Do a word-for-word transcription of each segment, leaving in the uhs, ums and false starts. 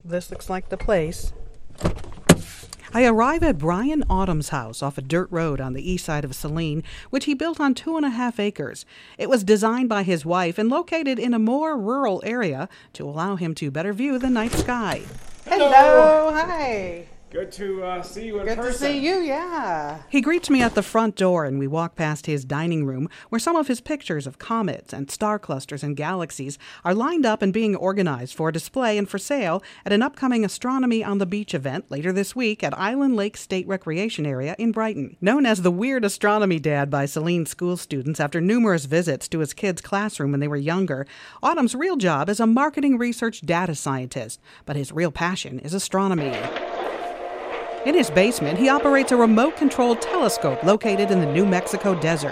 this looks like the place. I arrive at Brian Autumn's house off a dirt road on the east side of Saline, which he built on two and a half acres. It was designed by his wife and located in a more rural area to allow him to better view the night sky. Hello. Hello. Hi. Good to uh, see you in Good person. to see you, yeah. He greets me at the front door and we walk past his dining room where some of his pictures of comets and star clusters and galaxies are lined up and being organized for display and for sale at an upcoming Astronomy on the Beach event later this week at Island Lake State Recreation Area in Brighton. Known as the Weird Astronomy Dad by Saline school students after numerous visits to his kids' classroom when they were younger, Autumn's real job is a marketing research data scientist, but his real passion is astronomy. In his basement, he operates a remote-controlled telescope located in the New Mexico desert.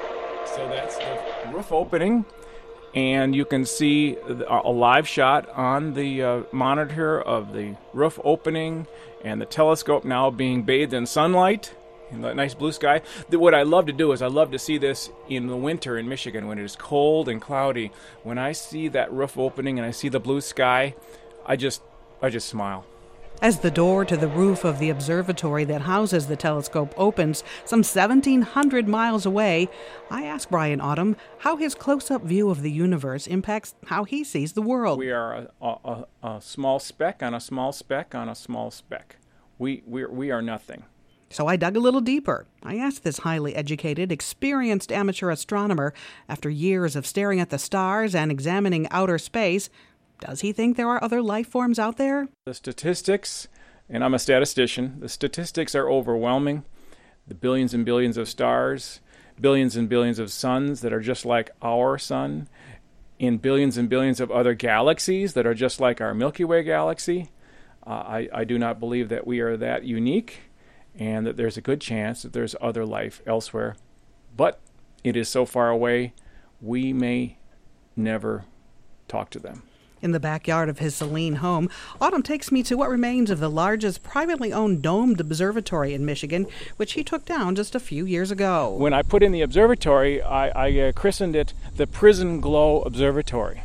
So that's the roof opening, and you can see a live shot on the uh, monitor of the roof opening and the telescope now being bathed in sunlight in the nice blue sky. What I love to do is I love to see this in the winter in Michigan when it is cold and cloudy. When I see that roof opening and I see the blue sky, I just, I just smile. As the door to the roof of the observatory that houses the telescope opens some seventeen hundred miles away, I ask Brian Autumn how his close-up view of the universe impacts how he sees the world. We are a, a, a small speck on a small speck on a small speck. We, we, we are nothing. So I dug a little deeper. I asked this highly educated, experienced amateur astronomer, after years of staring at the stars and examining outer space, does he think there are other life forms out there? The statistics, and I'm a statistician, the statistics are overwhelming. The billions and billions of stars, billions and billions of suns that are just like our sun, in billions and billions of other galaxies that are just like our Milky Way galaxy. Uh, I, I do not believe that we are that unique and that there's a good chance that there's other life elsewhere. But it is so far away, we may never talk to them. In the backyard of his Saline home, Autumn takes me to what remains of the largest privately owned domed observatory in Michigan, which he took down just a few years ago. When I put in the observatory, I, I uh, christened it the Prison Glow Observatory.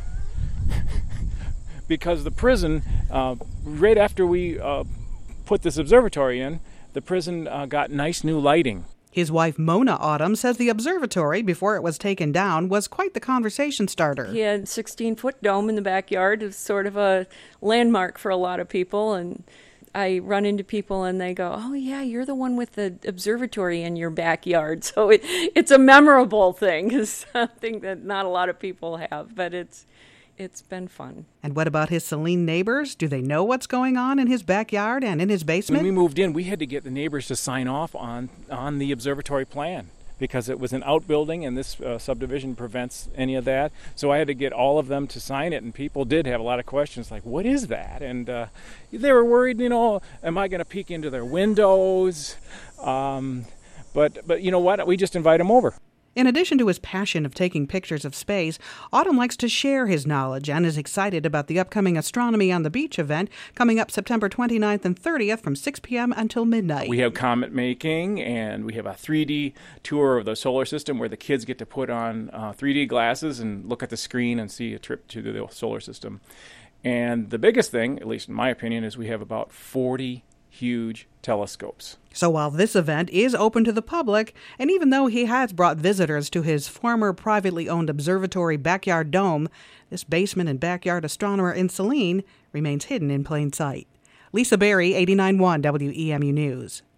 Because the prison, uh, right after we uh, put this observatory in, the prison uh, got nice new lighting. His wife, Mona Autumn, says the observatory, before it was taken down, was quite the conversation starter. He had a sixteen-foot dome in the backyard. It was sort of a landmark for a lot of people. And I run into people and they go, oh, yeah, you're the one with the observatory in your backyard. So it, it's a memorable thing. It's something that not a lot of people have, but it's it's been fun. And what about his Saline neighbors? Do they know what's going on in his backyard and in his basement? When we moved in, we had to get the neighbors to sign off on, on the observatory plan because it was an outbuilding and this uh, subdivision prevents any of that. So I had to get all of them to sign it, and people did have a lot of questions like, what is that? And uh, they were worried, you know, am I going to peek into their windows? Um, but, but you know what? We just invite them over. In addition to his passion of taking pictures of space, Autumn likes to share his knowledge and is excited about the upcoming Astronomy on the Beach event coming up September twenty-ninth and thirtieth from six p.m. until midnight. We have comet making, and we have a three D tour of the solar system where the kids get to put on uh, three D glasses and look at the screen and see a trip to the solar system. And the biggest thing, at least in my opinion, is we have about forty huge telescopes. So while this event is open to the public, and even though he has brought visitors to his former privately owned observatory backyard dome, this basement and backyard astronomer in Saline remains hidden in plain sight. Lisa Berry, eighty-nine point one W E M U News.